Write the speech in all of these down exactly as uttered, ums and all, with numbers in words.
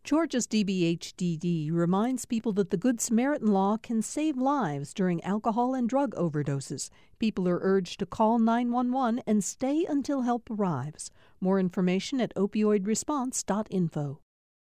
Georgia's D B H D D reminds people that the Good Samaritan Law can save lives during alcohol and drug overdoses. People are urged to call nine one one and stay until help arrives. More information at opioid response dot info.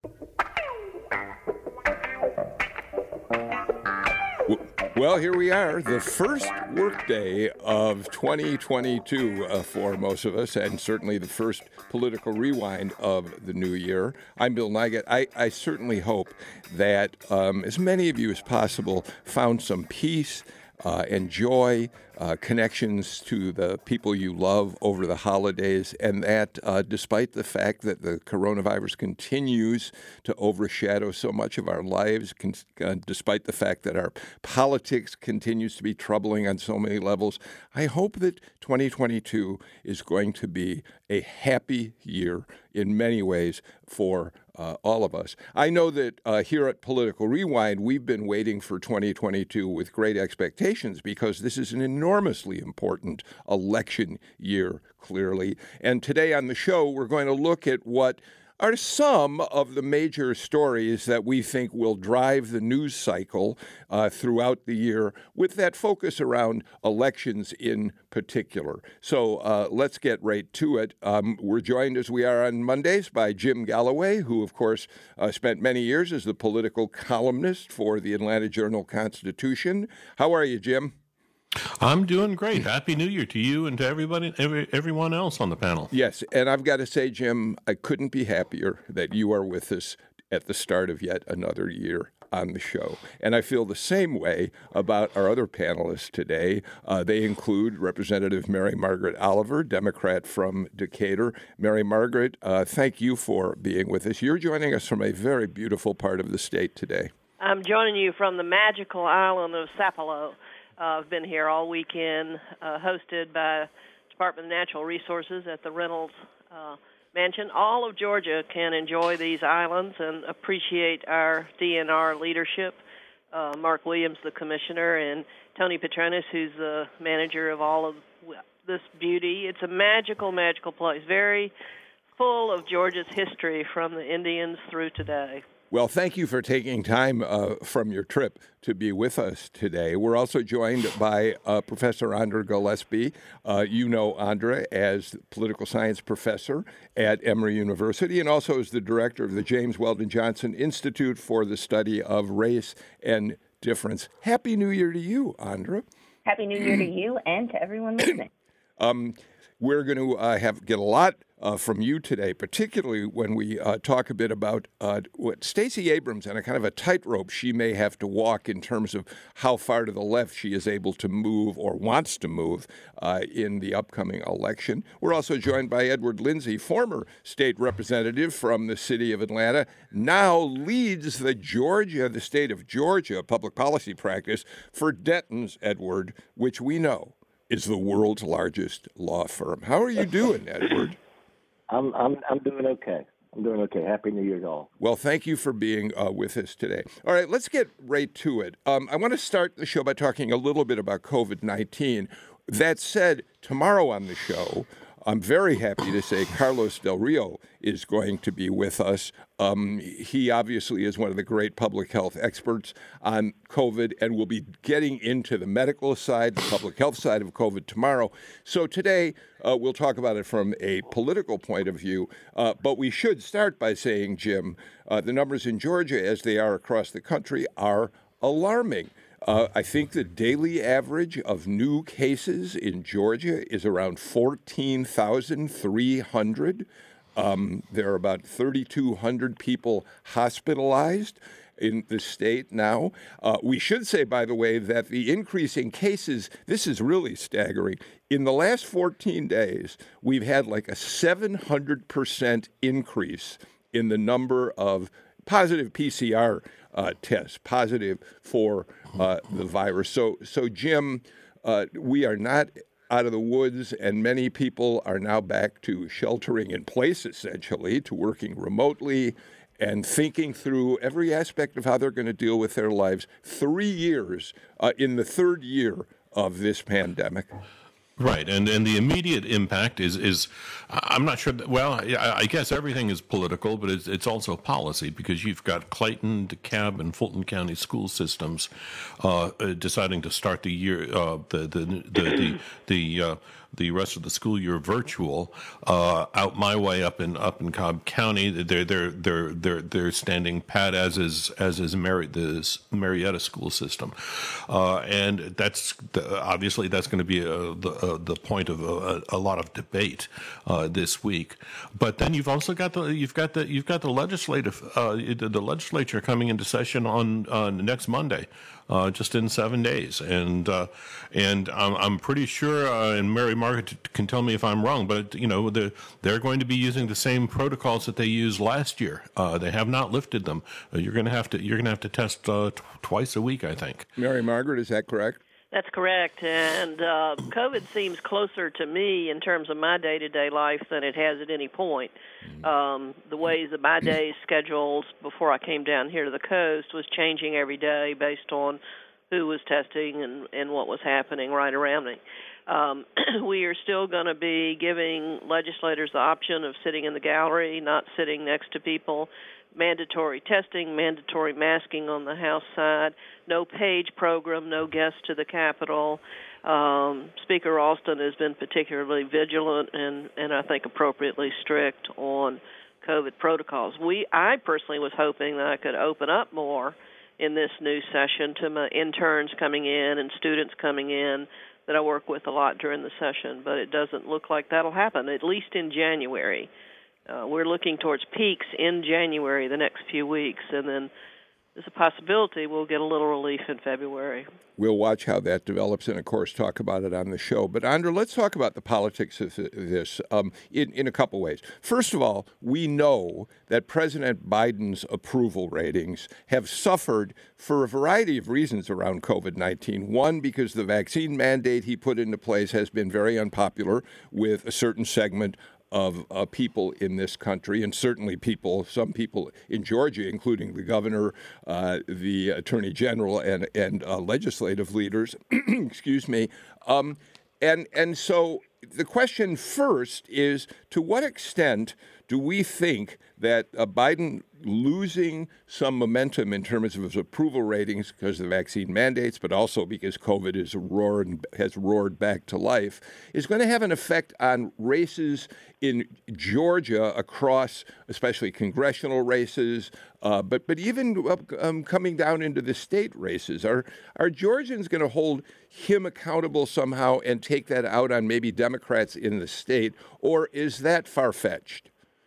Well, here we are, the first workday of twenty twenty-two uh, for most of us, and certainly the first political rewind of the new year. I'm Bill Nigut. I, I certainly hope that um, as many of you as possible found some peace uh, and joy, uh, connections to the people you love over the holidays, and that uh, despite the fact that the coronavirus continues to overshadow so much of our lives, con- uh, despite the fact that our politics continues to be troubling on so many levels, I hope that twenty twenty-two is going to be a happy year in many ways for uh, all of us. I know that uh, here at Political Rewind, we've been waiting for twenty twenty-two with great expectations because this is an enormously important election year, clearly. And today on the show, we're going to look at what are some of the major stories that we think will drive the news cycle uh, throughout the year, with that focus around elections in particular. So uh, let's get right to it. Um, we're joined, as we are on Mondays, by Jim Galloway, who, of course, uh, spent many years as the political columnist for the Atlanta Journal-Constitution. How are you, Jim? I'm doing great. Happy New Year to you and to everybody, every, everyone else on the panel. Yes, and I've got to say, Jim, I couldn't be happier that you are with us at the start of yet another year on the show. And I feel the same way about our other panelists today. Uh, they include Representative Mary Margaret Oliver, Democrat from Decatur. Mary Margaret, uh, thank you for being with us. You're joining us from a very beautiful part of the state today. I'm joining you from the magical island of Sapelo. Uh, I've been here all weekend, uh, hosted by Department of Natural Resources at the Reynolds uh, Mansion. All of Georgia can enjoy these islands and appreciate our D N R leadership. Uh, Mark Williams, the commissioner, and Tony Petronis, who's the manager of all of this beauty. It's a magical, magical place, very full of Georgia's history from the Indians through today. Well, thank you for taking time uh, from your trip to be with us today. We're also joined by uh, Professor Andra Gillespie. Uh, you know Andra as political science professor at Emory University and also as the director of the James Weldon Johnson Institute for the Study of Race and Difference. Happy New Year to you, Andra. Happy New Year to you and to everyone listening. um, we're going to uh, have get a lot Uh, from you today, particularly when we uh, talk a bit about uh, what Stacey Abrams and a kind of a tightrope she may have to walk in terms of how far to the left she is able to move or wants to move uh, in the upcoming election. We're also joined by Edward Lindsey, former state representative from the city of Atlanta, now leads the Georgia, the state of Georgia public policy practice for Dentons, Edward, which we know is the world's largest law firm. How are you doing, Edward? I'm I'm I'm doing okay. I'm doing okay. Happy New Year to all. Well, thank you for being uh, with us today. All right, let's get right to it. Um, I want to start the show by talking a little bit about covid nineteen. That said, tomorrow on the show, I'm very happy to say Carlos Del Rio is going to be with us. Um, he obviously is one of the great public health experts on COVID and will be getting into the medical side, the public health side of COVID tomorrow. So today, uh, we'll talk about it from a political point of view. Uh, but we should start by saying, Jim, uh, the numbers in Georgia, as they are across the country, are alarming. Uh, I think the daily average of new cases in Georgia is around fourteen thousand three hundred. Um, there are about three thousand two hundred people hospitalized in the state now. Uh, we should say, by the way, that the increase in cases, this is really staggering. In the last fourteen days, we've had like a seven hundred percent increase in the number of positive P C R uh, tests, positive for uh, the virus. So, so Jim, uh, we are not out of the woods, and many people are now back to sheltering in place, essentially, to working remotely and thinking through every aspect of how they're going to deal with their lives. Three years uh, in the third year of this pandemic. Right, and and the immediate impact is is I'm not sure. That, well, I, I guess everything is political, but it's it's also policy because you've got Clayton, DeKalb, and Fulton County school systems uh, uh, deciding to start the year uh, the the the the the, uh, the rest of the school year virtual. Uh, out my way, up in up in Cobb County, they're they're they're they're they're standing pat as is as is Mary, the Marietta school system, uh, and that's obviously that's going to be a, the the point of a, a lot of debate uh, this week. But then you've also got the you've got the you've got the legislative uh, the, the legislature coming into session on uh, next Monday. Uh, just in seven days, and uh, and I'm, I'm pretty sure, uh, and Mary Margaret can tell me if I'm wrong, but you know they're, they're going to be using the same protocols that they used last year. Uh, they have not lifted them. Uh, you're going to have to you're going to have to test uh, t- twice a week, I think. Mary Margaret, is that correct? That's correct, and uh, COVID seems closer to me in terms of my day-to-day life than it has at any point. Um, the ways that my days scheduled before I came down here to the coast was changing every day based on who was testing and, and what was happening right around me. Um, we are still going to be giving legislators the option of sitting in the gallery, not sitting next to people, mandatory testing, mandatory masking on the House side, no page program, no guests to the Capitol. Um, Speaker Alston has been particularly vigilant and, and I think appropriately strict on COVID protocols. We, I personally was hoping that I could open up more in this new session to my interns coming in and students coming in that I work with a lot during the session, but it doesn't look like that'll happen, at least in January. Uh, we're looking towards peaks in January the next few weeks, and then there's a possibility we'll get a little relief in February. We'll watch how that develops and, of course, talk about it on the show. But, Andra, let's talk about the politics of this um, in, in a couple ways. First of all, we know that President Biden's approval ratings have suffered for a variety of reasons around COVID nineteen. One, because the vaccine mandate he put into place has been very unpopular with a certain segment of uh, people in this country, and certainly people, some people in Georgia, including the governor, uh, the attorney general, and and uh, legislative leaders. Excuse me. Um, and and so the question first is, to what extent do we think that uh, Biden losing some momentum in terms of his approval ratings because of the vaccine mandates, but also because COVID is roared, has roared back to life, is going to have an effect on races in Georgia across, especially congressional races, uh, but but even um, coming down into the state races? Are are Georgians going to hold him accountable somehow and take that out on maybe Democrats in the state, or is that far-fetched?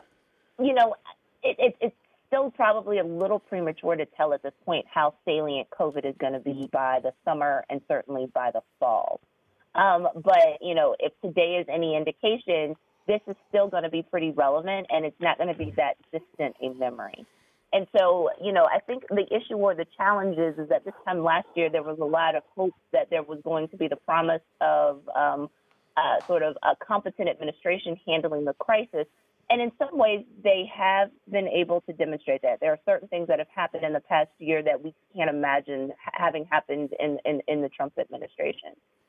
You know, it, it, it's still probably a little premature to tell at this point how salient COVID is going to be by the summer and certainly by the fall. Um, but, you know, if today is any indication, this is still going to be pretty relevant, and it's not going to be that distant a memory. And so, you know, I think the issue or the challenge is, is that this time last year there was a lot of hope that there was going to be the promise of um, uh, sort of a competent administration handling the crisis. And in some ways, they have been able to demonstrate that. There are certain things that have happened in the past year that we can't imagine having happened in, in, in the Trump administration.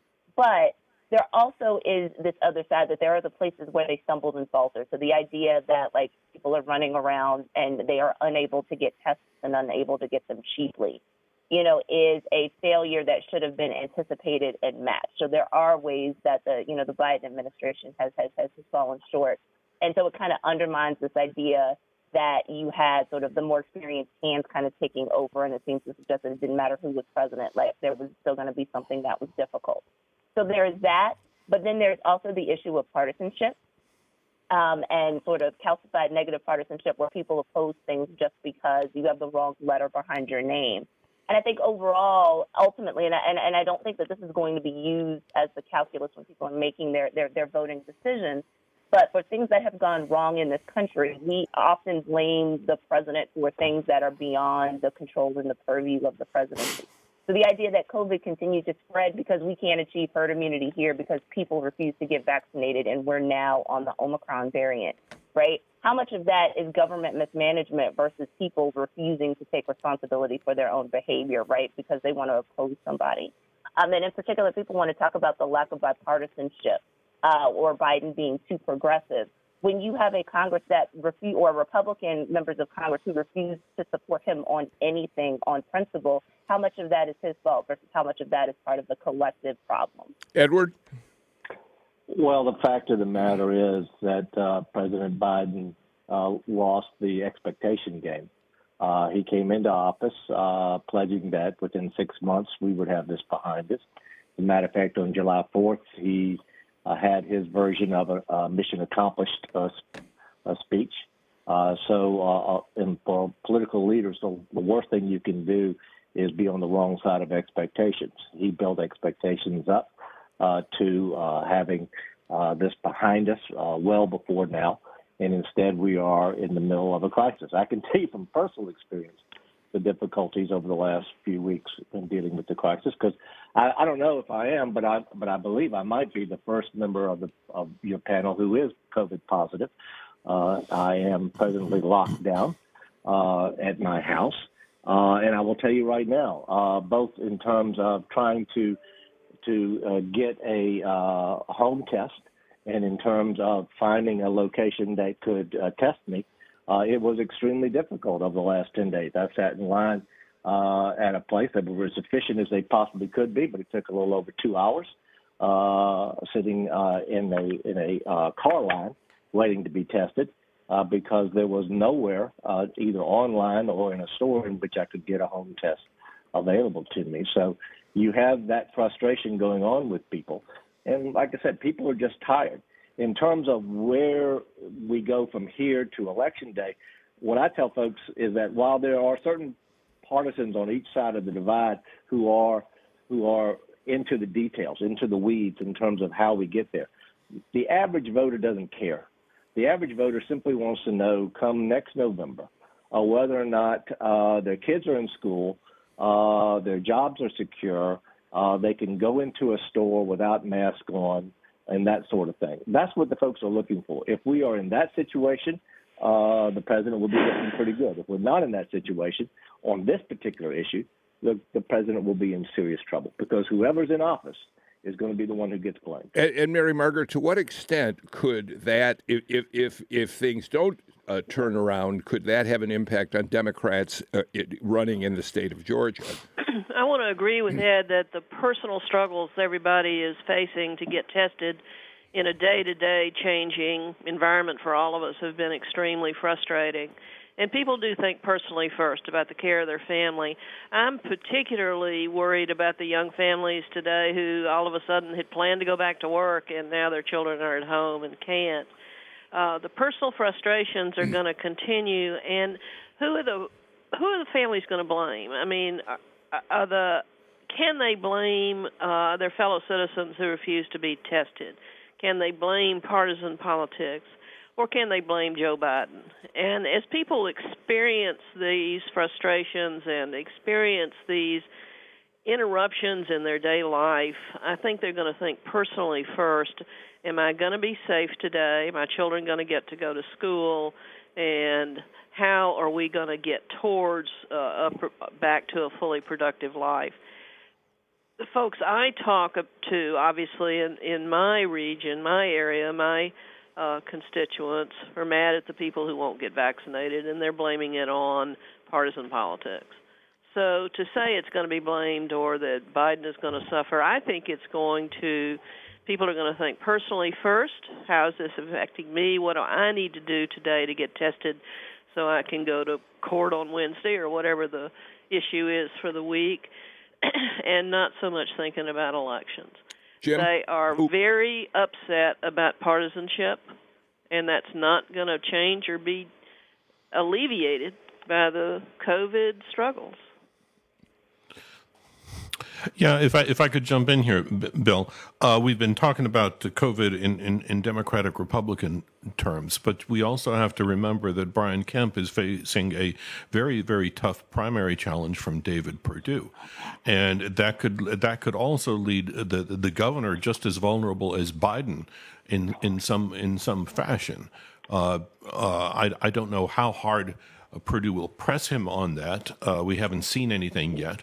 But there also is this other side that there are the places where they stumbled and faltered. So the idea that, like, people are running around and they are unable to get tests and unable to get them cheaply, you know, is a failure that should have been anticipated and matched. So there are ways that the, you know, the Biden administration has, has, has fallen short. And so it kind of undermines this idea that you had sort of the more experienced hands kind of taking over, and it seems to suggest that it didn't matter who was president, like there was still going to be something that was difficult. So there is that, but then there's also the issue of partisanship um, and sort of calcified negative partisanship where people oppose things just because you have the wrong letter behind your name. And I think overall, ultimately, and I, and, and I don't think that this is going to be used as the calculus when people are making their, their, their voting decisions, but for things that have gone wrong in this country, we often blame the president for things that are beyond the control and the purview of the presidency. So the idea that COVID continued to spread because we can't achieve herd immunity here because people refuse to get vaccinated and we're now on the Omicron variant, right? How much of that is government mismanagement versus people refusing to take responsibility for their own behavior, right, because they want to oppose somebody? Um, and in particular, people want to talk about the lack of bipartisanship uh, or Biden being too progressive. When you have a Congress that refuse, or Republican members of Congress who refuse to support him on anything on principle, how much of that is his fault versus how much of that is part of the collective problem? Edward? Well, the fact of the matter is that uh, President Biden uh, lost the expectation game. Uh, he came into office uh, pledging that within six months we would have this behind us. As a matter of fact, on July fourth, he uh, had his version of a, a mission accomplished uh, a speech. Uh, so uh, and for political leaders, the, the worst thing you can do is be on the wrong side of expectations. He built expectations up uh, to uh, having uh, this behind us uh, well before now. And instead, we are in the middle of a crisis. I can tell you from personal experience the difficulties over the last few weeks in dealing with the crisis, because I, I don't know if I am, but I but I believe I might be the first member of the of your panel who is COVID positive. Uh, I am presently locked down uh, at my house, uh, and I will tell you right now, uh, both in terms of trying to to uh, get a uh, home test, and in terms of finding a location that could uh, test me, uh, it was extremely difficult over the last ten days. I sat in line uh, at a place that was as efficient as they possibly could be, but it took a little over two hours uh, sitting uh, in a in a uh, car line waiting to be tested uh, because there was nowhere, uh, either online or in a store, in which I could get a home test available to me. So you have that frustration going on with people. And like I said, people are just tired. In terms of where we go from here to Election Day, what I tell folks is that while there are certain partisans on each side of the divide who are who are into the details, into the weeds in terms of how we get there, the average voter doesn't care. The average voter simply wants to know, come next November, uh, whether or not uh, their kids are in school, uh, their jobs are secure, Uh, they can go into a store without mask on, and that sort of thing. That's what the folks are looking for. If we are in that situation, uh, the president will be looking pretty good. If we're not in that situation on this particular issue, the, the president will be in serious trouble, because whoever's in office is going to be the one who gets blamed. And, and Mary Margaret, to what extent could that, if if if, if things don't uh, turn around, could that have an impact on Democrats uh, it, running in the state of Georgia? I want to agree with Ed that the personal struggles everybody is facing to get tested in a day-to-day changing environment for all of us have been extremely frustrating. And people do think personally first about the care of their family. I'm particularly worried about the young families today who all of a sudden had planned to go back to work and now their children are at home and can't. Uh, the personal frustrations are going to continue, and who are the who are the families going to blame? I mean, are, are the can they blame uh, their fellow citizens who refuse to be tested? Can they blame partisan politics? Or can they blame Joe Biden? And as people experience these frustrations and experience these interruptions in their day life, I think they're going to think personally first, am I going to be safe today? Are my children going to get to go to school? And how are we going to get towards uh, a, back to a fully productive life? The folks I talk to, obviously, in, in my region, my area, my Uh, constituents are mad at the people who won't get vaccinated, and they're blaming it on partisan politics. So to say it's going to be blamed or that Biden is going to suffer, I think it's going to, people are going to think personally first, how is this affecting me? What do I need to do today to get tested so I can go to court on Wednesday or whatever the issue is for the week, and not so much thinking about elections. Jim? They are Ooh. very upset about partisanship, and that's not going to change or be alleviated by the COVID struggles. Yeah, if I if I could jump in here, Bill, uh, we've been talking about COVID in, in, in Democratic Republican terms, but we also have to remember that Brian Kemp is facing a very very tough primary challenge from David Perdue, and that could that could also lead the the governor just as vulnerable as Biden in in some in some fashion. Uh, uh, I I don't know how hard Perdue will press him on that. Uh, we haven't seen anything yet.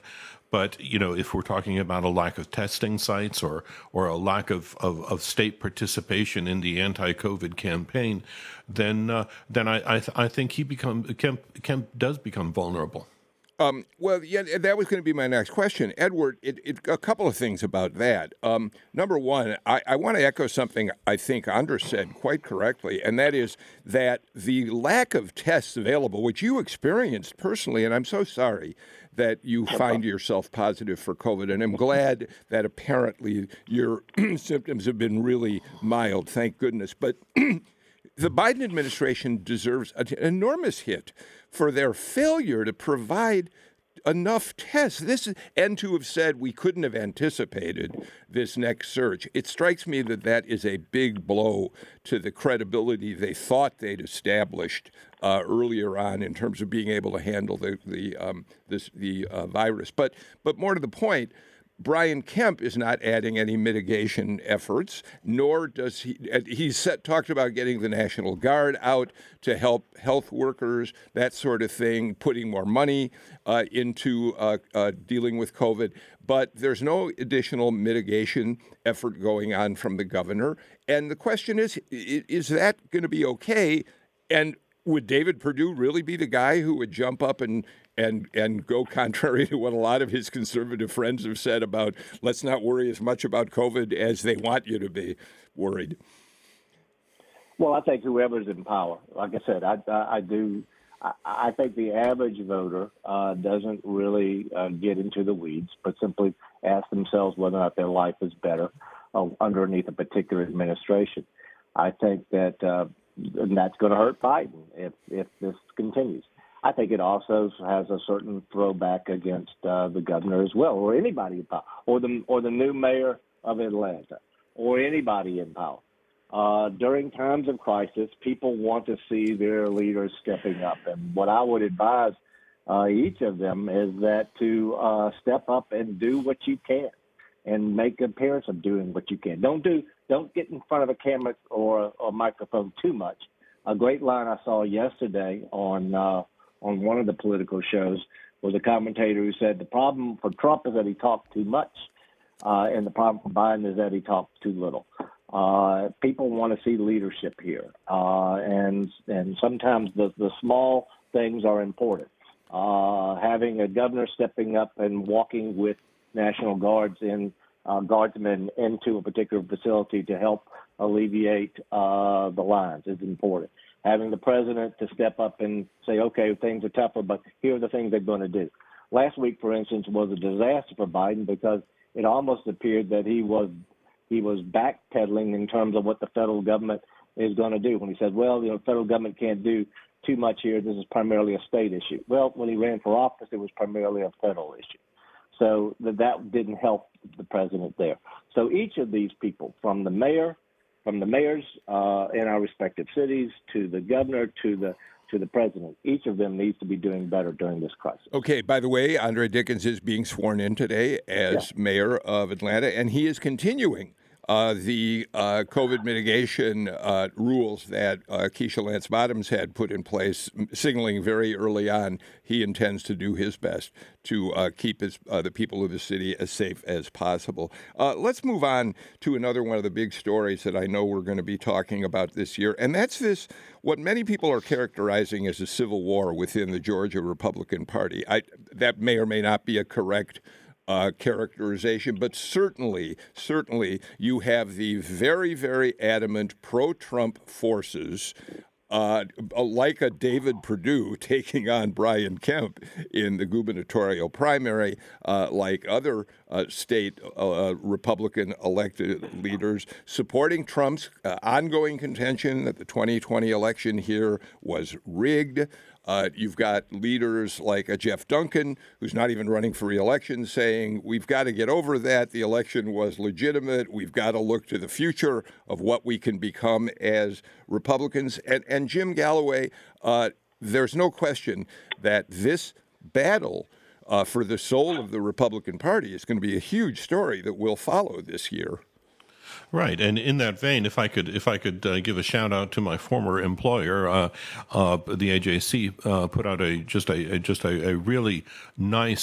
But, you know, if we're talking about a lack of testing sites or or a lack of, of, of state participation in the anti-COVID campaign, then uh, then I I, th- I think he become Kemp, Kemp does become vulnerable. Um, well, yeah, that was going to be my next question. Edward, it, it, a couple of things about that. Um, number one, I, I want to echo something I think Andres said quite correctly, and that is that the lack of tests available, which you experienced personally, and I'm so sorry that you find yourself positive for COVID, and I'm glad that apparently your symptoms have been really mild, thank goodness. But the Biden administration deserves an enormous hit for their failure to provide enough tests. This is, and to have said we couldn't have anticipated this next surge. It strikes me that that is a big blow to the credibility they thought they'd established uh, earlier on in terms of being able to handle the the um, this the uh, virus. But but more to the point, Brian Kemp is not adding any mitigation efforts, nor does he. He's set, talked about getting the National Guard out to help health workers, that sort of thing, putting more money uh, into uh, uh, dealing with COVID. But there's no additional mitigation effort going on from the governor. And the question is, is that going to be okay? And would David Perdue really be the guy who would jump up and and and go contrary to what a lot of his conservative friends have said about let's not worry as much about COVID as they want you to be worried? Well, I think whoever's in power, like I said, I, I, I do. I, I think the average voter uh, doesn't really uh, get into the weeds, but simply ask themselves whether or not their life is better uh, underneath a particular administration. I think that uh, and that's going to hurt Biden if if this continues. I think it also has a certain throwback against uh, the governor as well, or anybody in power, or the or the new mayor of Atlanta, or anybody in power. Uh, during times of crisis, people want to see their leaders stepping up, and what I would advise uh, each of them is that to uh, step up and do what you can, and make an appearance of doing what you can. Don't do don't get in front of a camera or a, a microphone too much. A great line I saw yesterday on. Uh, on one of the political shows was a commentator who said the problem for Trump is that he talked too much, uh, and the problem for Biden is that he talked too little. Uh, people want to see leadership here, uh, and and sometimes the, the small things are important. Uh, having a governor stepping up and walking with National Guards in uh, guardsmen into a particular facility to help alleviate uh, the lines is important. Having the president to step up and say, okay, things are tougher, but here are the things they're going to do. Last week, for instance, was a disaster for Biden because it almost appeared that he was he was backpedaling in terms of what the federal government is going to do. When he said, well, you know, the federal government can't do too much here. This is primarily a state issue. Well, when he ran for office, it was primarily a federal issue. So that, that didn't help the president there. So each of these people, from the mayor, from the mayors uh, in our respective cities to the governor to the to the president, each of them needs to be doing better during this crisis. Okay, by the way, Andre Dickens is being sworn in today as yeah. mayor of Atlanta, and he is continuing uh, the uh, COVID mitigation uh, rules that uh, Keisha Lance Bottoms had put in place, signaling very early on he intends to do his best to uh, keep his, uh, the people of the city as safe as possible. Uh, let's move on to another one of the big stories that I know we're going to be talking about this year, and that's this, what many people are characterizing as a civil war within the Georgia Republican Party. I, that may or may not be a correct Uh, characterization, but certainly, certainly you have the very, very adamant pro-Trump forces, uh, like a David Perdue taking on Brian Kemp in the gubernatorial primary, uh, like other uh, state uh, Republican elected leaders, supporting Trump's uh, ongoing contention that the twenty twenty election here was rigged. Uh, you've got leaders like a Jeff Duncan, who's not even running for re-election, saying we've got to get over that. The election was legitimate. We've got to look to the future of what we can become as Republicans. And, and Jim Galloway, uh, there's no question that this battle uh, for the soul of the Republican Party is going to be a huge story that we'll follow this year. Right, and in that vein, if I could, if I could uh, give a shout out to my former employer, uh, uh, the A J C uh, put out a just a, a just a, a really nice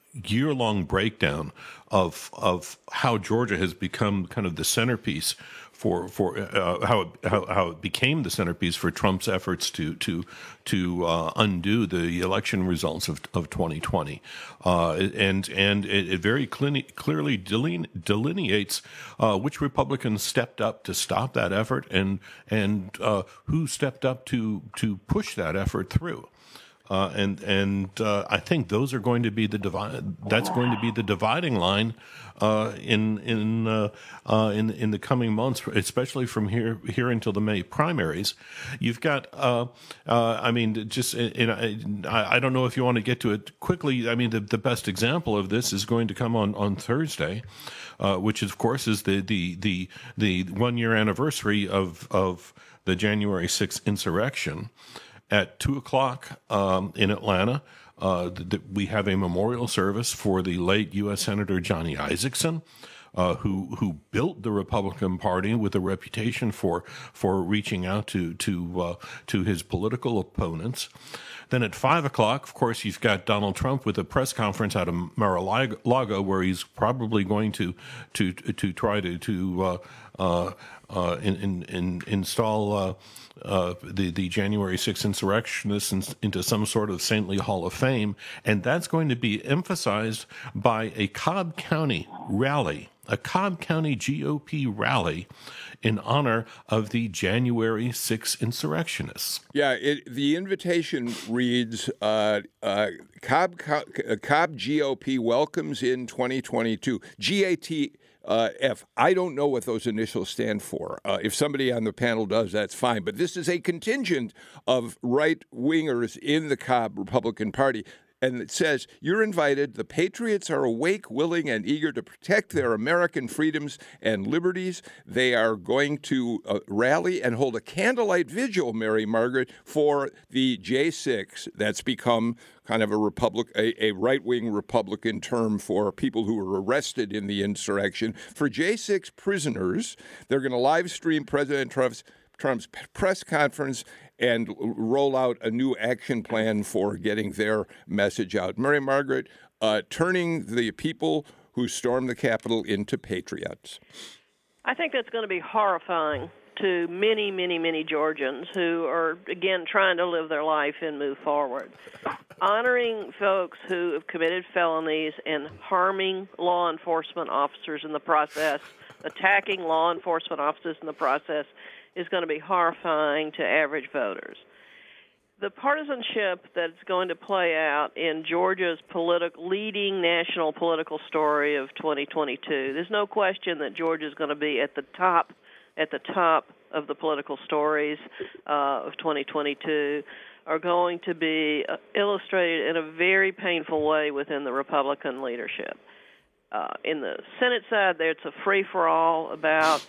year-long breakdown of of how Georgia has become kind of the centerpiece for for uh, how, it, how how it became the centerpiece for Trump's efforts to to to uh, undo the election results of of twenty twenty, uh, and and it, it very clearly clearly deline, delineates uh, which Republicans stepped up to stop that effort and and uh, who stepped up to to push that effort through. Uh, and and uh, I think those are going to be the divide. That's going to be the dividing line uh, in in uh, uh, in in the coming months, especially from here here until the May primaries. You've got, uh, uh, I mean, just in, I, I don't know if you want to get to it quickly. I mean, the, the best example of this is going to come on on Thursday, uh, which is, of course is the the the the one year anniversary of of the January sixth insurrection. At two o'clock um, in Atlanta, uh, th- th- we have a memorial service for the late U S Senator Johnny Isakson, uh, who who built the Republican Party with a reputation for for reaching out to to uh, to his political opponents. Then at five o'clock, of course, you've got Donald Trump with a press conference out of Mar-a-Lago, where he's probably going to to to try to to uh, uh, uh, in, in, in install uh, uh, the the January sixth insurrectionists in, into some sort of saintly Hall of Fame, and that's going to be emphasized by a Cobb County rally, a Cobb County G O P rally in honor of the January sixth insurrectionists. Yeah, it, the invitation reads, uh, uh, Cobb, Co- Cobb G O P welcomes in twenty twenty-two. G A T Uh, F. I don't know what those initials stand for. Uh, if somebody on the panel does, that's fine. But this is a contingent of right-wingers in the Cobb Republican Party. And it says, you're invited. The patriots are awake, willing, and eager to protect their American freedoms and liberties. They are going to uh, rally and hold a candlelight vigil, Mary Margaret, for the J six. That's become kind of a republic, a, a right-wing Republican term for people who were arrested in the insurrection. For J six prisoners, they're going to live stream President Trump's Trump's press conference and roll out a new action plan for getting their message out. Mary Margaret, uh, turning the people who stormed the Capitol into patriots. I think that's going to be horrifying to many, many, many Georgians who are, again, trying to live their life and move forward. Honoring folks who have committed felonies and harming law enforcement officers in the process, attacking law enforcement officers in the process, is going to be horrifying to average voters. The partisanship that's going to play out in Georgia's political, leading national political story of twenty twenty-two, there's no question that Georgia is going to be at the top, at the top of the political stories uh, of twenty twenty-two, are going to be uh, illustrated in a very painful way within the Republican leadership. Uh, in the Senate side, there it's a free-for-all about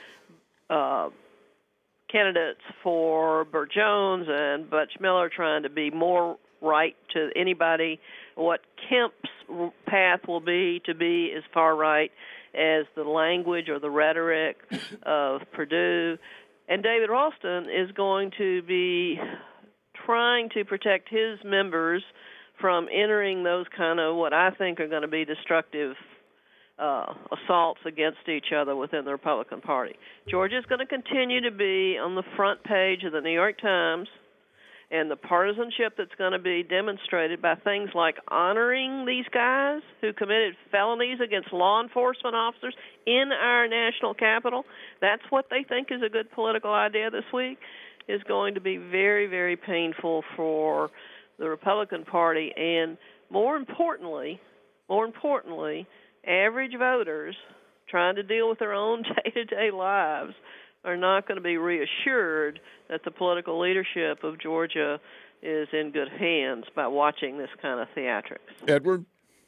uh, candidates for Burt Jones and Butch Miller trying to be more right to anybody. What Kemp's path will be to be as far right as the language or the rhetoric of Perdue. And David Ralston is going to be trying to protect his members from entering those kind of what I think are going to be destructive Uh, assaults against each other within the Republican Party. Georgia is going to continue to be on the front page of the New York Times, and the partisanship that's going to be demonstrated by things like honoring these guys who committed felonies against law enforcement officers in our national capital. That's what they think is a good political idea this week, is going to be very, very painful for the Republican Party, and more importantly, more importantly, average voters trying to deal with their own day-to-day lives are not going to be reassured that the political leadership of Georgia is in good hands by watching this kind of theatrics. Edward?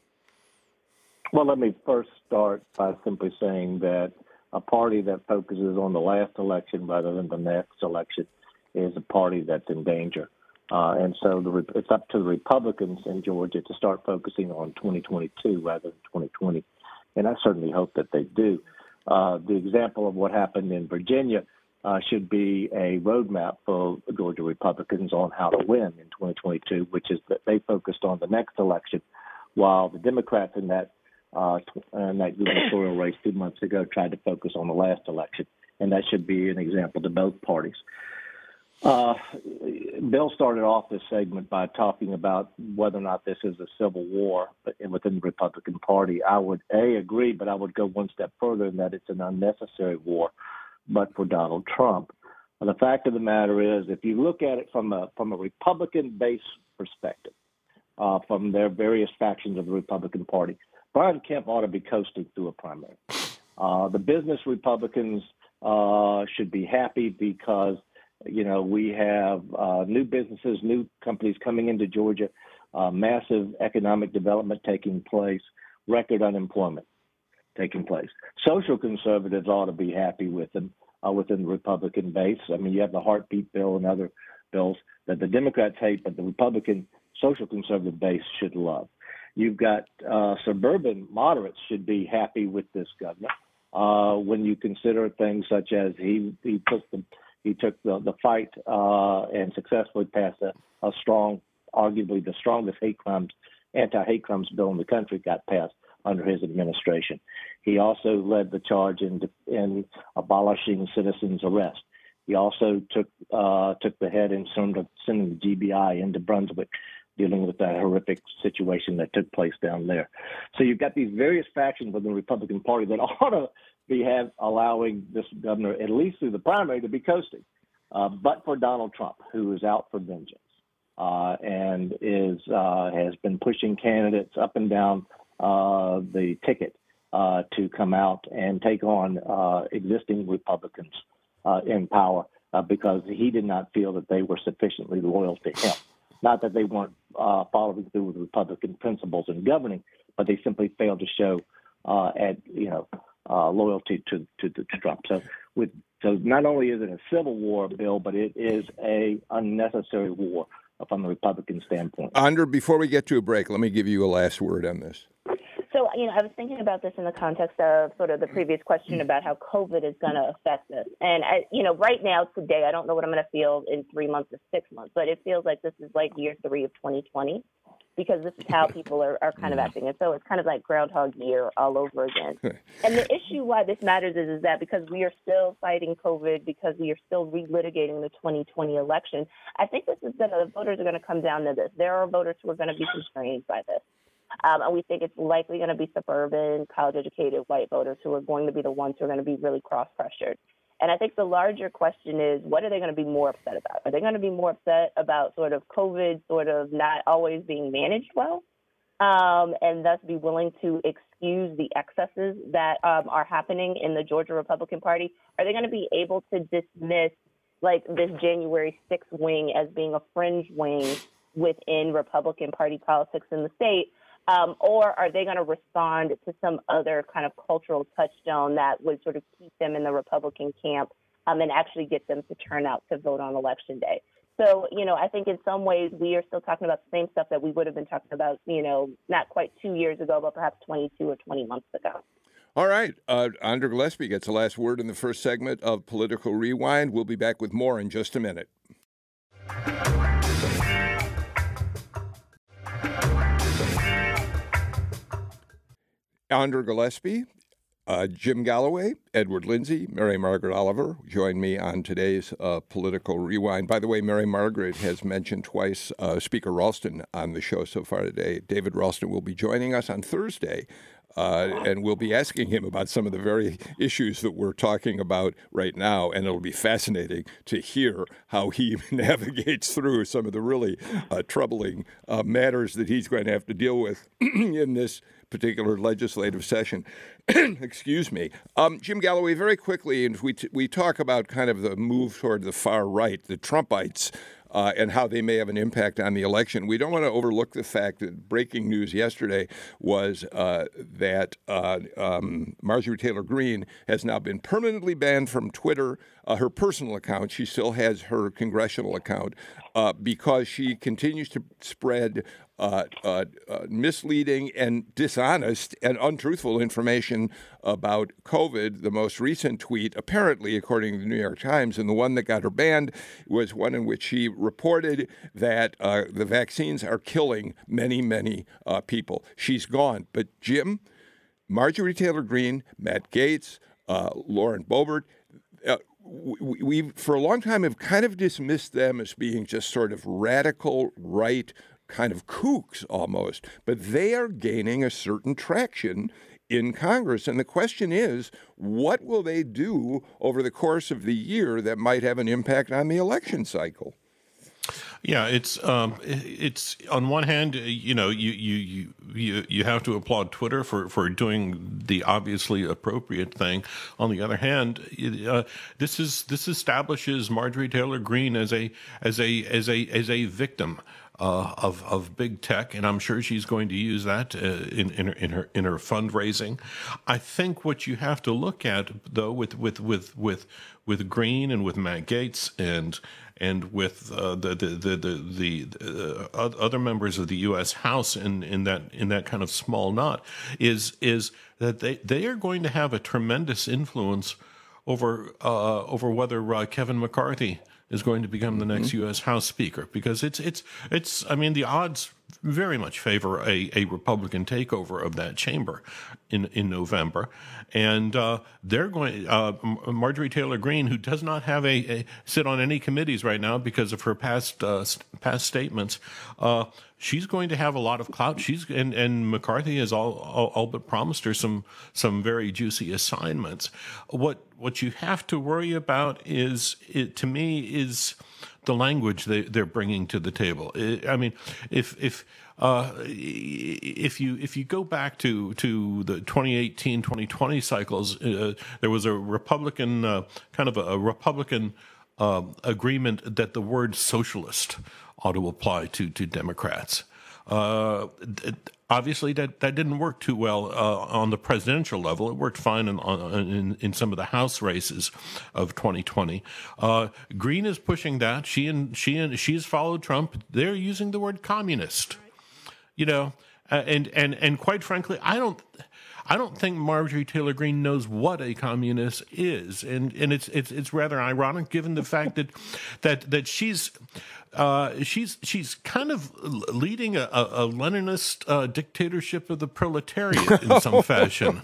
Well, let me first start by simply saying that a party that focuses on the last election rather than the next election is a party that's in danger. Uh, and so the, it's up to the Republicans in Georgia to start focusing on twenty twenty-two rather than twenty twenty. And I certainly hope that they do. Uh, the example of what happened in Virginia uh, should be a roadmap for Georgia Republicans on how to win in twenty twenty-two, which is that they focused on the next election while the Democrats in that uh, in that gubernatorial race two months ago tried to focus on the last election, and that should be an example to both parties. Uh, Bill started off this segment by talking about whether or not this is a civil war within the Republican Party. I would, A, agree, but I would go one step further in that it's an unnecessary war, but for Donald Trump. And the fact of the matter is, if you look at it from a from a Republican base perspective, uh, from their various factions of the Republican Party, Brian Kemp ought to be coasting through a primary. Uh, the business Republicans uh, should be happy because, you know, we have uh, new businesses, new companies coming into Georgia, uh, massive economic development taking place, record unemployment taking place. Social conservatives ought to be happy with them uh, within the Republican base. I mean, you have the heartbeat bill and other bills that the Democrats hate, but the Republican social conservative base should love. You've got uh, suburban moderates should be happy with this governor uh, when you consider things such as he he took the he took the, the fight uh, and successfully passed a, a strong, arguably the strongest hate crimes anti-hate crimes bill in the country got passed under his administration. He also led the charge in in abolishing citizens' arrest. He also took uh, took the head in terms of sending the G B I into Brunswick, dealing with that horrific situation that took place down there. So you've got these various factions within the Republican Party that ought to be have allowing this governor, at least through the primary, to be coasting. Uh, but for Donald Trump, who is out for vengeance uh, and is uh, has been pushing candidates up and down uh, the ticket uh, to come out and take on uh, existing Republicans uh, in power uh, because he did not feel that they were sufficiently loyal to him. Not that they weren't uh, following through with Republican principles in governing, but they simply failed to show, uh, at you know, uh, loyalty to, to to Trump. So, with so not only is it a civil war bill, but it is a unnecessary war from the Republican standpoint. Andra, before we get to a break, let me give you a last word on this. So, you know, I was thinking about this in the context of sort of the previous question about how COVID is going to affect this. And, I, you know, right now, today, I don't know what I'm going to feel in three months or six months, but it feels like this is like year three of twenty twenty because this is how people are, are kind of acting. And so it's kind of like Groundhog Year all over again. And the issue why this matters is, is that because we are still fighting COVID, because we are still relitigating the twenty twenty election, I think this is going to, the voters are going to come down to this. There are voters who are going to be constrained by this. Um, and we think it's likely going to be suburban, college-educated white voters who are going to be the ones who are going to be really cross-pressured. And I think the larger question is, what are they going to be more upset about? Are they going to be more upset about sort of COVID sort of not always being managed well, um, and thus be willing to excuse the excesses that um, are happening in the Georgia Republican Party? Are they going to be able to dismiss, like, this January sixth wing as being a fringe wing within Republican Party politics in the state? Um, or are they going to respond to some other kind of cultural touchstone that would sort of keep them in the Republican camp um, and actually get them to turn out to vote on Election Day? So, you know, I think in some ways we are still talking about the same stuff that we would have been talking about, you know, not quite two years ago, but perhaps twenty-two or twenty months ago. All right. Uh, Andra Gillespie gets the last word in the first segment of Political Rewind. We'll be back with more in just a minute. Andra Gillespie, uh, Jim Galloway, Edward Lindsay, Mary Margaret Oliver join me on today's uh, Political Rewind. By the way, Mary Margaret has mentioned twice uh, Speaker Ralston on the show so far today. David Ralston will be joining us on Thursday, uh, and we'll be asking him about some of the very issues that we're talking about right now, and it'll be fascinating to hear how he navigates through some of the really uh, troubling uh, matters that he's going to have to deal with in this particular legislative session. Excuse me. Um, Jim Galloway, very quickly, and we, t- we talk about kind of the move toward the far right, the Trumpites, uh, and how they may have an impact on the election. We don't want to overlook the fact that breaking news yesterday was uh, that uh, um, Marjorie Taylor Greene has now been permanently banned from Twitter, uh, her personal account. She still has her congressional account uh, because she continues to spread uh, uh, uh, misleading and dishonest and untruthful information about COVID. The most recent tweet, apparently, according to the New York Times, and the one that got her banned, was one in which she reported that uh, the vaccines are killing many, many uh, people. She's gone. But Jim, Marjorie Taylor Greene, Matt Gaetz, uh, Lauren Boebert, uh, we, we, for a long time, have kind of dismissed them as being just sort of radical right kind of kooks almost. But they are gaining a certain traction in Congress. And the question is, what will they do over the course of the year that might have an impact on the election cycle? Yeah, it's um, it's on one hand, you know, you you you you have to applaud Twitter for, for doing the obviously appropriate thing. On the other hand, uh, this is this establishes Marjorie Taylor Greene as a as a as a as a victim Uh, of of big tech, and I'm sure she's going to use that uh, in in her, in her in her fundraising. I think what you have to look at, though, with with with with with Greene and with Matt Gaetz and and with uh, the the the the, the uh, other members of the U S House in, in that in that kind of small knot, is is that they they are going to have a tremendous influence over uh, over whether uh, Kevin McCarthy is going to become the next U S House Speaker, because it's it's it's I mean the odds very much favor a, a Republican takeover of that chamber in in November, and uh, they're going uh, Marjorie Taylor Greene, who does not have a, a sit on any committees right now because of her past uh, past statements. Uh, She's going to have a lot of clout. She's and, and McCarthy has all, all all but promised her some some very juicy assignments. What what you have to worry about is, it, to me, is the language they, they're bringing to the table. I mean, if if uh, if you if you go back to to the twenty eighteen twenty twenty cycles, uh, there was a Republican uh, kind of a, a Republican uh, agreement that the word socialist ought to apply to to Democrats. Uh, obviously, that, that didn't work too well uh, on the presidential level. It worked fine in, in in some of the House races of twenty twenty. Uh, Greene is pushing that. She and she and she's followed Trump. They're using the word communist. You know, and and and quite frankly, I don't. I don't think Marjorie Taylor Greene knows what a communist is, and and it's it's it's rather ironic given the fact that that that she's uh, she's she's kind of leading a, a Leninist uh, dictatorship of the proletariat in some fashion.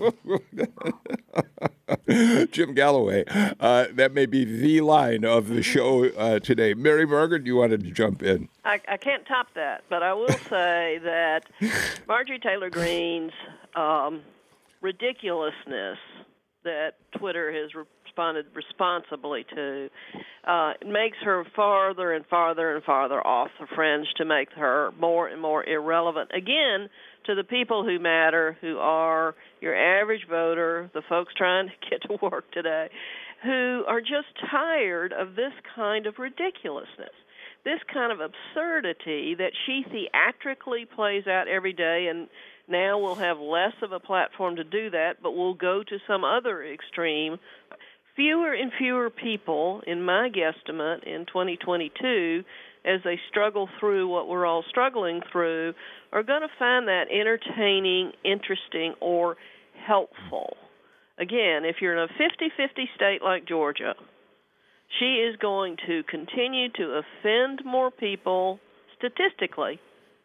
Jim Galloway, uh, that may be the line of the show uh, today. Mary Margaret, you wanted to jump in. I, I can't top that, but I will say that Marjorie Taylor Greene's um, ridiculousness that Twitter has responded responsibly to uh, makes her farther and farther and farther off the fringe, to make her more and more irrelevant, again, to the people who matter, who are your average voter, the folks trying to get to work today, who are just tired of this kind of ridiculousness, this kind of absurdity that she theatrically plays out every day. And now we'll have less of a platform to do that, but we'll go to some other extreme. Fewer and fewer people, in my guesstimate, in twenty twenty-two, as they struggle through what we're all struggling through, are going to find that entertaining, interesting, or helpful. Again, if you're in a fifty-fifty state like Georgia, she is going to continue to offend more people, statistically,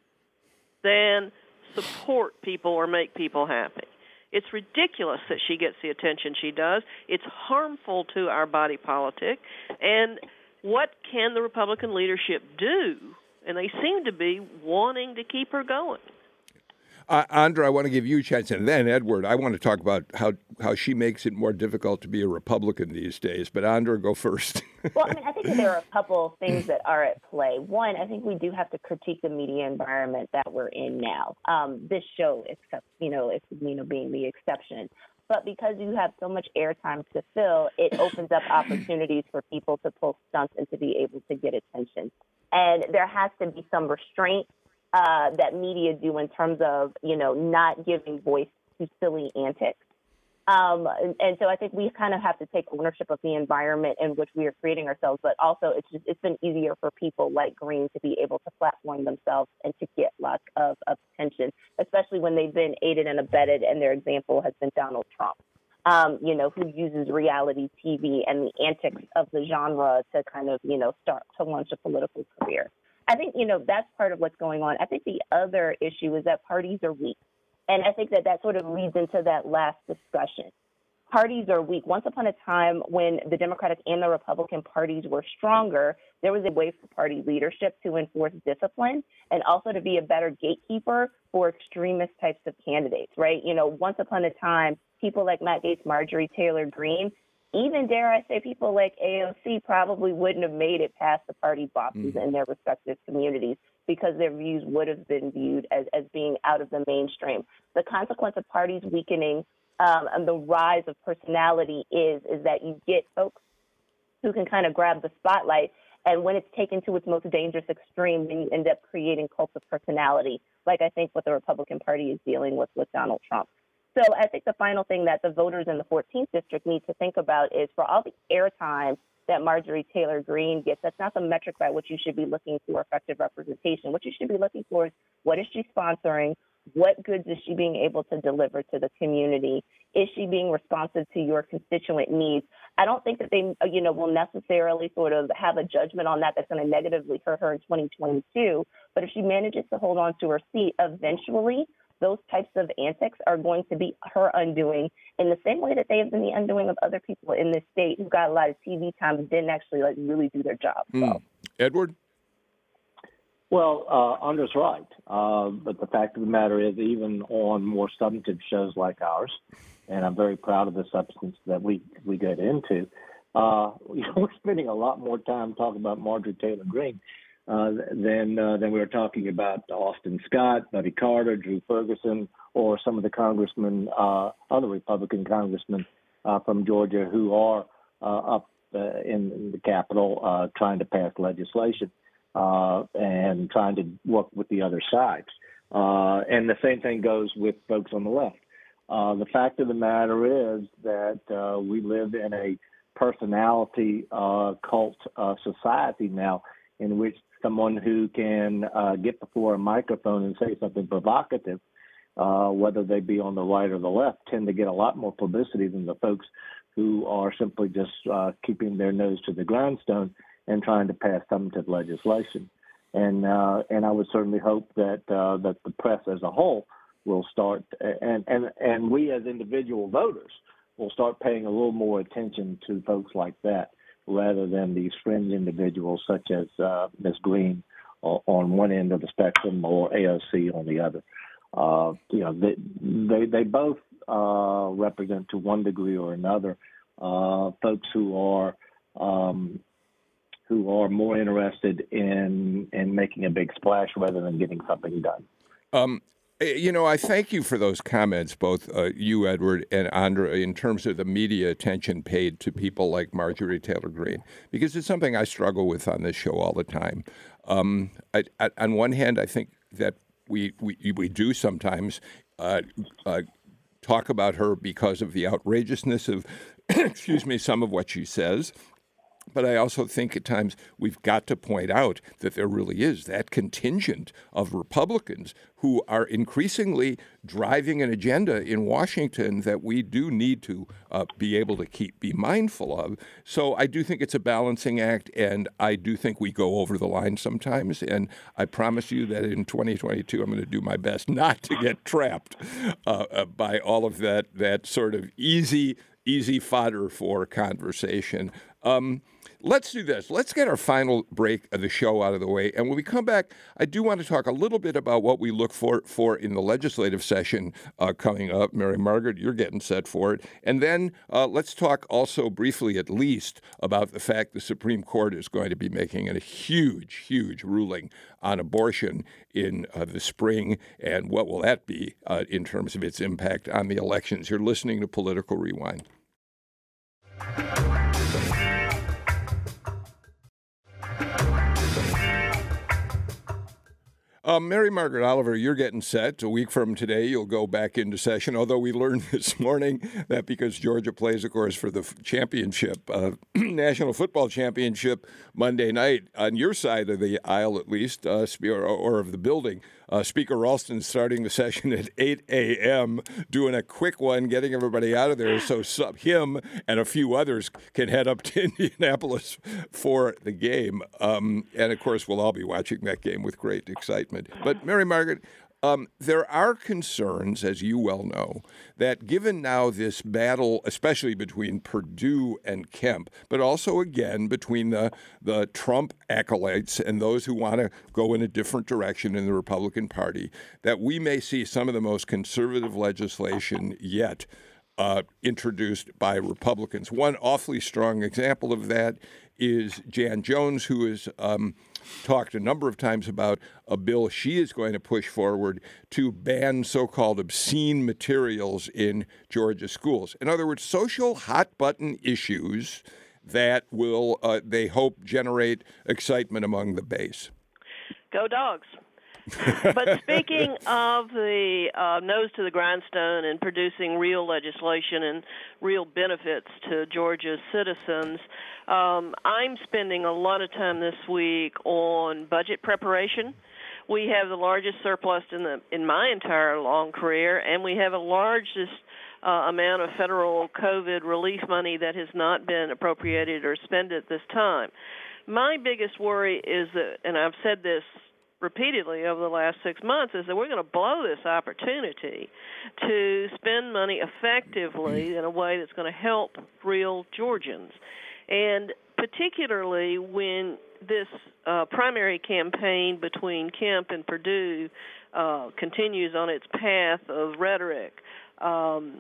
than support people or make people happy. It's ridiculous that she gets the attention she does. It's harmful to our body politic. And what can the Republican leadership do? And they seem to be wanting to keep her going. Uh, Andra, I want to give you a chance, and then Edward, I want to talk about how, how she makes it more difficult to be a Republican these days. But Andra, go first. Well, I mean, I think that there are a couple of things that are at play. One, I think we do have to critique the media environment that we're in now. Um, this show, except you know, it's, you know, being the exception. But because you have so much airtime to fill, it opens up opportunities for people to pull stunts and to be able to get attention. And there has to be some restraint Uh, that media do in terms of, you know, not giving voice to silly antics. Um, and, and so I think we kind of have to take ownership of the environment in which we are creating ourselves, but also it's just, it's been easier for people like Green to be able to platform themselves and to get lots of, of attention, especially when they've been aided and abetted, and their example has been Donald Trump, um, you know, who uses reality T V and the antics of the genre to kind of, you know, start to launch a political career. I think, you know, that's part of what's going on. I think the other issue is that parties are weak. And I think that that sort of leads into that last discussion. Parties are weak. Once upon a time, when the Democratic and the Republican parties were stronger, there was a way for party leadership to enforce discipline and also to be a better gatekeeper for extremist types of candidates, right? You know, once upon a time, people like Matt Gaetz, Marjorie Taylor Greene, even, dare I say, people like A O C probably wouldn't have made it past the party bosses mm. in their respective communities, because their views would have been viewed as, as being out of the mainstream. The consequence of parties weakening um, and the rise of personality is, is that you get folks who can kind of grab the spotlight, and when it's taken to its most dangerous extreme, then you end up creating cults of personality, like I think what the Republican Party is dealing with with Donald Trump. So I think the final thing that the voters in the fourteenth District need to think about is, for all the airtime that Marjorie Taylor Greene gets, that's not the metric by which you should be looking for effective representation. What you should be looking for is, what is she sponsoring? What goods is she being able to deliver to the community? Is she being responsive to your constituent needs? I don't think that they, you know, will necessarily sort of have a judgment on that that's going to negatively hurt her in twenty twenty-two. But if she manages to hold on to her seat, eventually those types of antics are going to be her undoing, in the same way that they have been the undoing of other people in this state who got a lot of T V time and didn't actually like really do their job. So. Mm. Edward? Well, uh, Andre's right. Uh, but the fact of the matter is, even on more substantive shows like ours, and I'm very proud of the substance that we, we get into, uh, you know, we're spending a lot more time talking about Marjorie Taylor Greene uh, than, uh, than we were talking about Austin Scott, Buddy Carter, Drew Ferguson, or some of the congressmen, uh, other Republican congressmen uh, from Georgia who are uh, up uh, in, in the Capitol uh, trying to pass legislation. Uh, and trying to work with the other sides. Uh, and the same thing goes with folks on the left. Uh, the fact of the matter is that uh, we live in a personality uh, cult uh, society now, in which someone who can uh, get before a microphone and say something provocative, uh, whether they be on the right or the left, tend to get a lot more publicity than the folks who are simply just uh, keeping their nose to the grindstone and trying to pass substantive legislation. And uh, and I would certainly hope that uh, that the press as a whole will start, and, and, and we as individual voters will start paying a little more attention to folks like that, rather than these fringe individuals such as uh, Miz Greene on one end of the spectrum or A O C on the other. Uh, you know, they, they, they both uh, represent to one degree or another uh, folks who are um, who are more interested in in making a big splash rather than getting something done. Um, you know, I thank you for those comments, both uh, you, Edward, and Andra, in terms of the media attention paid to people like Marjorie Taylor Greene, because it's something I struggle with on this show all the time. Um, I, I, on one hand, I think that we we, we do sometimes uh, uh, talk about her because of the outrageousness of, excuse me, some of what she says. But I also think at times we've got to point out that there really is that contingent of Republicans who are increasingly driving an agenda in Washington that we do need to uh, be able to keep be mindful of. So I do think it's a balancing act, and I do think we go over the line sometimes. And I promise you that in twenty twenty-two, I'm going to do my best not to get trapped uh, uh, by all of that that sort of easy, easy fodder for conversation. Um, Let's do this. Let's get our final break of the show out of the way. And when we come back, I do want to talk a little bit about what we look for, for in the legislative session uh, coming up. Mary Margaret, you're getting set for it. And then uh, let's talk also briefly, at least, about the fact the Supreme Court is going to be making a huge, huge ruling on abortion in uh, the spring. And what will that be uh, in terms of its impact on the elections? You're listening to Political Rewind. Um, Mary Margaret Oliver, you're getting set. A week from today, you'll go back into session, although we learned this morning that because Georgia plays, of course, for the championship, uh, National Football Championship Monday night, on your side of the aisle at least, uh, or, or of the building, uh, Speaker Ralston starting the session at eight a.m., doing a quick one, getting everybody out of there so some, him and a few others can head up to Indianapolis for the game. Um, and, of course, we'll all be watching that game with great excitement. But, Mary Margaret, um, there are concerns, as you well know, that given now this battle, especially between Perdue and Kemp, but also, again, between the, the Trump acolytes and those who want to go in a different direction in the Republican Party, that we may see some of the most conservative legislation yet uh, introduced by Republicans. One awfully strong example of that is Jan Jones, who has um, talked a number of times about a bill she is going to push forward to ban so-called obscene materials in Georgia schools. In other words, social hot-button issues that will, uh, they hope, generate excitement among the base. Go Dogs. But speaking of the uh, nose to the grindstone and producing real legislation and real benefits to Georgia's citizens, um, I'm spending a lot of time this week on budget preparation. We have the largest surplus in the in my entire long career, and we have the largest uh, amount of federal COVID relief money that has not been appropriated or spent at this time. My biggest worry is that, and I've said this repeatedly over the last six months, is that we're going to blow this opportunity to spend money effectively in a way that's going to help real Georgians. And particularly when this uh, primary campaign between Kemp and Perdue uh, continues on its path of rhetoric, um,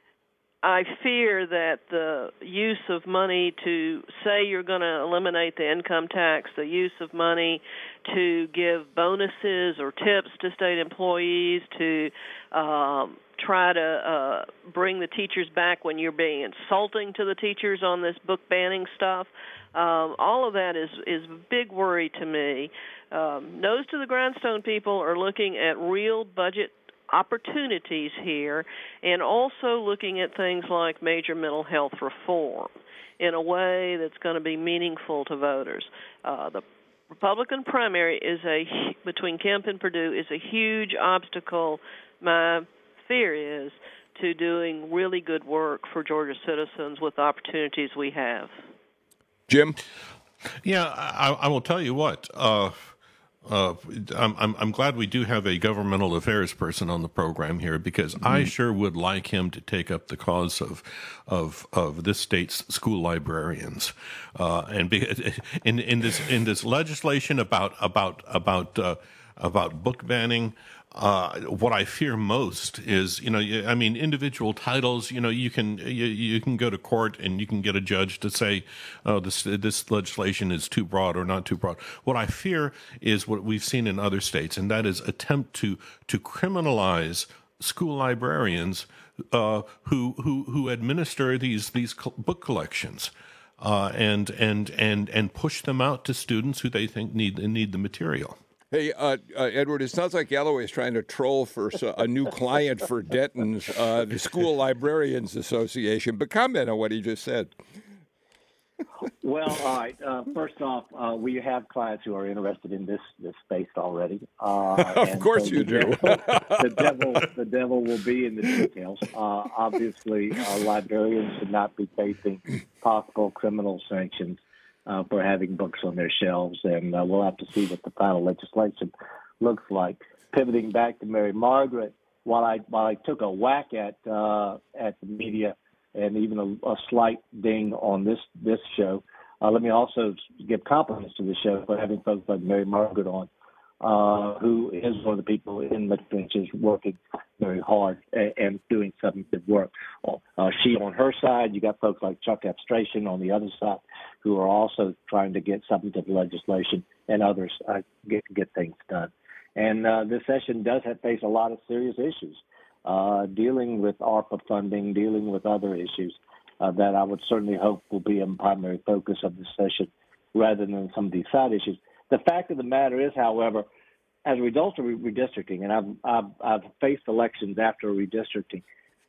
I fear that the use of money to say you're going to eliminate the income tax, the use of money to give bonuses or tips to state employees, to um, try to uh, bring the teachers back when you're being insulting to the teachers on this book banning stuff, um, all of that is, is a big worry to me. Um, nose to the grindstone people are looking at real budget opportunities here, and also looking at things like major mental health reform in a way that's going to be meaningful to voters. Uh, the Republican primary is a between Kemp and Perdue is a huge obstacle. My fear is to doing really good work for Georgia citizens with the opportunities we have. Jim? Yeah, I, I will tell you what. Uh, Uh, I'm, I'm I'm glad we do have a governmental affairs person on the program here, because mm-hmm. I sure would like him to take up the cause of of of this state's school librarians, uh, and be, in in this in this legislation about about about uh, about book banning. Uh, what I fear most is, you know, I mean, individual titles. You know, you can you, you can go to court and you can get a judge to say, oh, this this legislation is too broad or not too broad. What I fear is what we've seen in other states, and that is attempt to to criminalize school librarians uh, who who who administer these these book collections. Uh, and and and and push them out to students who they think need need the material. Hey, uh, uh, Edward, it sounds like Galloway is trying to troll for a new client for Denton's, uh, the School Librarians Association. But comment on what he just said. Well, all right. Uh, first off, uh, we have clients who are interested in this, this space already. Uh, of course so you the do. Devil, the devil, the devil will be in the details. Uh, obviously, uh, librarians should not be facing possible criminal sanctions Uh, for having books on their shelves, and uh, we'll have to see what the final legislation looks like. Pivoting back to Mary Margaret, while I while I took a whack at uh, at the media and even a, a slight ding on this this show, uh, let me also give compliments to the show for having folks like Mary Margaret on, uh, who is one of the people in the trenches working very hard and, and doing substantive work. Uh, she on her side, you got folks like Chuck Abstration on the other side, who are also trying to get substantive legislation and others uh, get get things done. And uh, this session does have face a lot of serious issues, uh, dealing with ARPA funding, dealing with other issues uh, that I would certainly hope will be a primary focus of this session rather than some of these side issues. The fact of the matter is, however, as a result of redistricting, and I've, I've, I've faced elections after redistricting,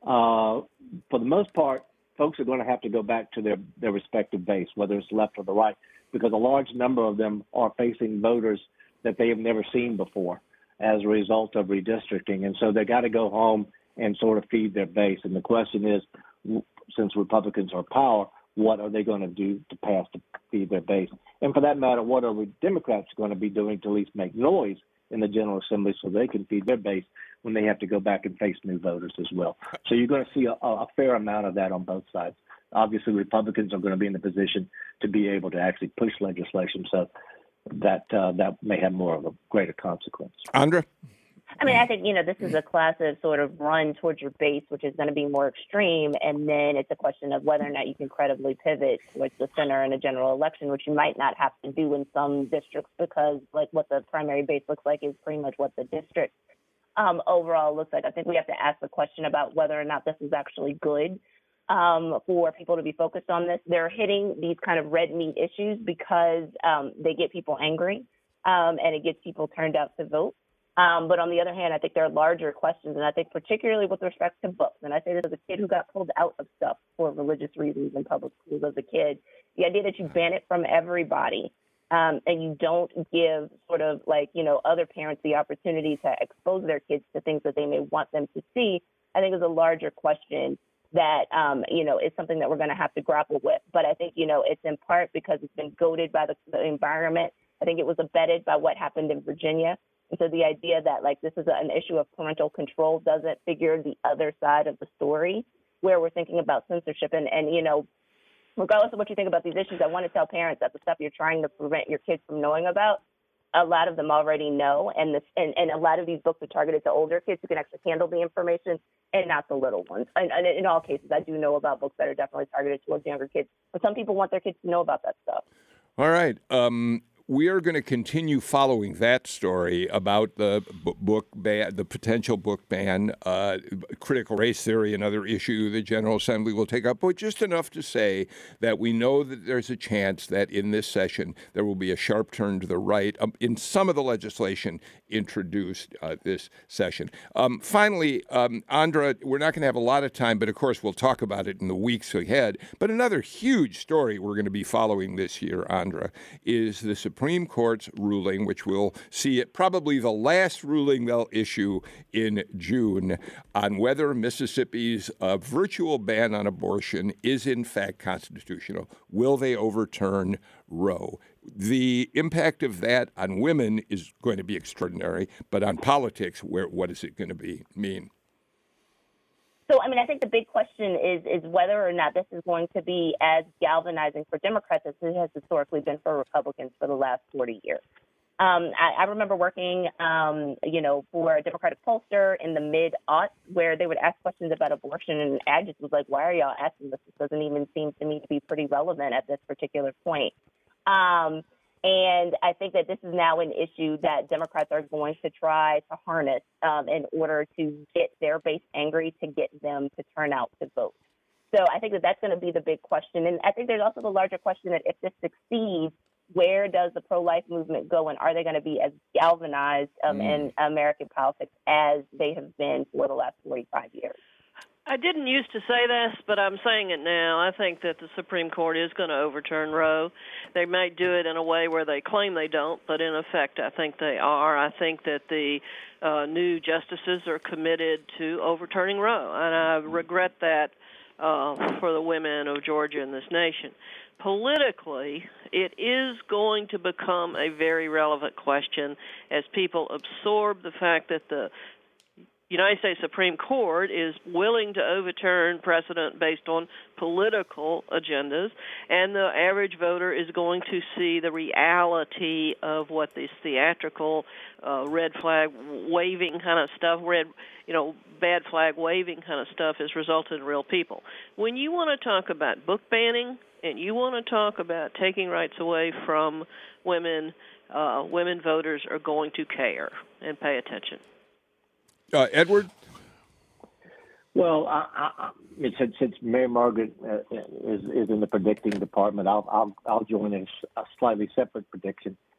uh, for the most part, folks are going to have to go back to their, their respective base, whether it's left or the right, because a large number of them are facing voters that they have never seen before as a result of redistricting. And so they got to go home and sort of feed their base. And the question is, since Republicans are in power, what are they going to do to pass to feed their base? And for that matter, what are Democrats going to be doing to at least make noise in the General Assembly so they can feed their base when they have to go back and face new voters as well? So you're going to see a, a fair amount of that on both sides. Obviously, Republicans are going to be in the position to be able to actually push legislation, so that uh, that may have more of a greater consequence. Andra? I mean, I think, you know, this is a class of sort of run towards your base, which is going to be more extreme. And then it's a question of whether or not you can credibly pivot towards the center in a general election, which you might not have to do in some districts because, like, what the primary base looks like is pretty much what the district um, overall looks like. I think we have to ask the question about whether or not this is actually good um, for people to be focused on this. They're hitting these kind of red meat issues because um, they get people angry um, and it gets people turned out to vote. Um, but on the other hand, I think there are larger questions, and I think particularly with respect to books, and I say this as a kid who got pulled out of stuff for religious reasons in public schools as a kid, the idea that you ban it from everybody um, and you don't give sort of like, you know, other parents the opportunity to expose their kids to things that they may want them to see, I think is a larger question that, um, you know, is something that we're going to have to grapple with. But I think, you know, it's in part because it's been goaded by the, the environment. I think it was abetted by what happened in Virginia. And so the idea that, like, this is a, an issue of parental control doesn't figure the other side of the story where we're thinking about censorship. And, and, you know, regardless of what you think about these issues, I want to tell parents that the stuff you're trying to prevent your kids from knowing about, a lot of them already know. And, this, and, and a lot of these books are targeted to older kids who can actually handle the information and not the little ones. And, and in all cases, I do know about books that are definitely targeted towards younger kids. But some people want their kids to know about that stuff. All right. Um... We are going to continue following that story about the book ban, the potential book ban, uh, critical race theory, another issue the General Assembly will take up, but just enough to say that we know that there's a chance that in this session there will be a sharp turn to the right um, in some of the legislation introduced uh, this session. Um, finally, um, Andra, we're not going to have a lot of time, but of course we'll talk about it in the weeks ahead. But another huge story we're going to be following this year, Andra, is the Supreme Supreme Court's ruling, which we'll see it probably the last ruling they'll issue in June on whether Mississippi's uh, virtual ban on abortion is in fact constitutional. Will they overturn Roe? The impact of that on women is going to be extraordinary, but on politics, where what is it going to be mean? So, I mean, I think the big question is is whether or not this is going to be as galvanizing for Democrats as it has historically been for Republicans for the last forty years. Um, I, I remember working, um, you know, for a Democratic pollster in the mid-aughts where they would ask questions about abortion, and I just was like, why are y'all asking this? This doesn't even seem to me to be pretty relevant at this particular point. Um, And I think that this is now an issue that Democrats are going to try to harness um, in order to get their base angry, to get them to turn out to vote. So I think that that's going to be the big question. And I think there's also the larger question that if this succeeds, where does the pro-life movement go, and are they going to be as galvanized um, mm. in American politics as they have been for the last forty-five years? I didn't used to say this, but I'm saying it now. I think that the Supreme Court is going to overturn Roe. They might do it in a way where they claim they don't, but in effect, I think they are. I think that the uh, new justices are committed to overturning Roe, and I regret that uh, for the women of Georgia and this nation. Politically, it is going to become a very relevant question as people absorb the fact that the United States Supreme Court is willing to overturn precedent based on political agendas, and the average voter is going to see the reality of what this theatrical uh, red flag waving kind of stuff, red, you know, bad flag waving kind of stuff has resulted in real people. When you want to talk about book banning and you want to talk about taking rights away from women, uh, women voters are going to care and pay attention. Uh, Edward? Well, I, I, since, since Mary Margaret uh, is, is in the predicting department, I'll, I'll, I'll join in a slightly separate prediction.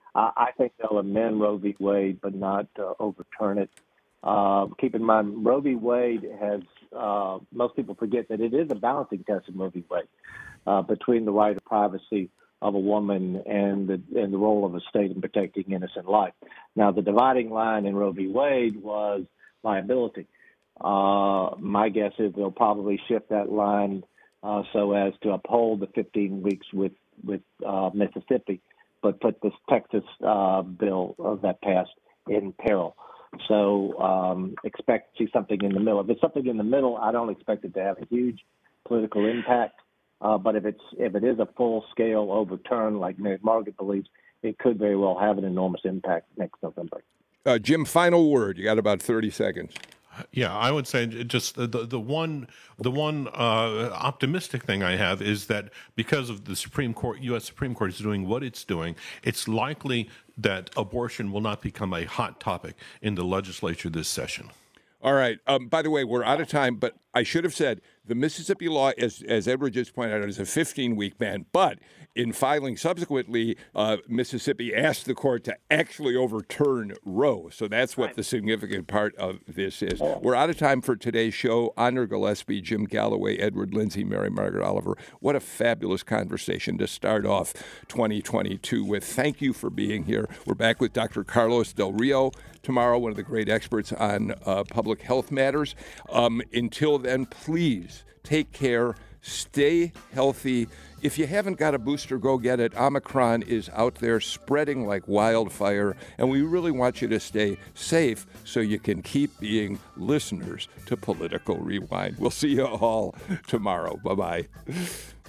Uh, I think they'll amend Roe v. Wade, but not uh, overturn it. Uh, keep in mind, Roe v. Wade has, uh, most people forget that it is a balancing test in Roe v. Wade uh, between the right of privacy of a woman and the, and the role of a state in protecting innocent life. Now, the dividing line in Roe v. Wade was liability. Uh, my guess is they'll probably shift that line uh, so as to uphold the fifteen weeks with, with uh, Mississippi, but put this Texas uh, bill uh, that passed in peril. So um, expect to see something in the middle. If it's something in the middle, I don't expect it to have a huge political impact. Uh, but if it's if it is a full-scale overturn, like Mary Margaret believes, it could very well have an enormous impact next November. Uh, Jim, final word. You got about thirty seconds. Yeah, I would say just the the one the one uh, optimistic thing I have is that because of the Supreme Court, U S Supreme Court is doing what it's doing, it's likely that abortion will not become a hot topic in the legislature this session. All right. Um, by the way, we're out of time, but I should have said the Mississippi law, as, as Edward just pointed out, is a fifteen-week ban. But in filing subsequently, uh, Mississippi asked the court to actually overturn Roe. So that's what the significant part of this is. We're out of time for today's show. Honor Gillespie, Jim Galloway, Edward Lindsay, Mary Margaret Oliver. What a fabulous conversation to start off twenty twenty-two with. Thank you for being here. We're back with Doctor Carlos Del Rio tomorrow, one of the great experts on uh, public health matters. Um, until then, please take care, stay healthy. If you haven't got a booster, go get it. Omicron is out there spreading like wildfire, and we really want you to stay safe so you can keep being listeners to Political Rewind. We'll see you all tomorrow. Bye-bye.